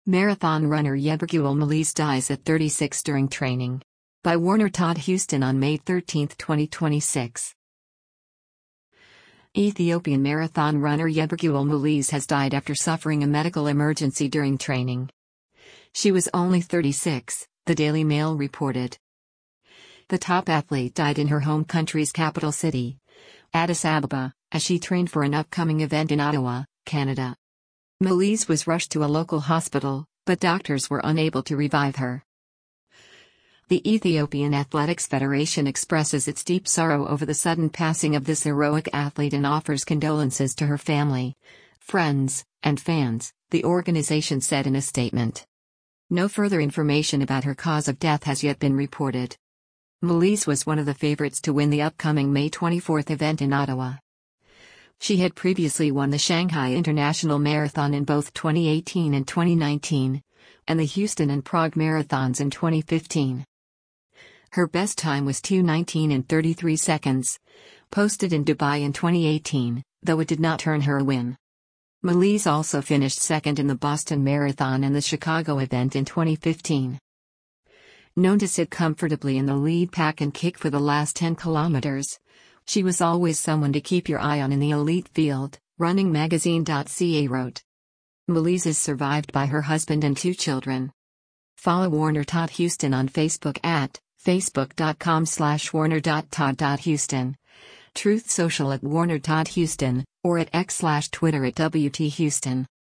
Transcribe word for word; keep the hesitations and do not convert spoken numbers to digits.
Marathon runner Yebergul Melis dies at thirty-six during training. By Warner Todd Houston on May thirteenth, twenty twenty-six. Ethiopian marathon runner Yebergul Melis has died after suffering a medical emergency during training. She was only thirty-six, the Daily Mail reported. The top athlete died in her home country's capital city, Addis Ababa, as she trained for an upcoming event in Ottawa, Canada. Melis was rushed to a local hospital, but doctors were unable to revive her. The Ethiopian Athletics Federation expresses its deep sorrow over the sudden passing of this heroic athlete and offers condolences to her family, friends, and fans, the organization said in a statement. No further information about her cause of death has yet been reported. Melis was one of the favorites to win the upcoming May twenty-fourth event in Ottawa. She had previously won the Shanghai International Marathon in both twenty eighteen and twenty nineteen, and the Houston and Prague Marathons in twenty fifteen. Her best time was two nineteen and thirty-three seconds, posted in Dubai in twenty eighteen, though it did not earn her a win. Melis also finished second in the Boston Marathon and the Chicago event in twenty fifteen. Known to sit comfortably in the lead pack and kick for the last ten kilometers, she was always someone to keep your eye on in the elite field, running magazine dot c a wrote. Melis is survived by her husband and two children. Follow Warner Todd Houston on Facebook at facebook dot com slash warner dot todd dot houston, Truth Social at Warner Todd Houston, or at X slash Twitter at W T Houston.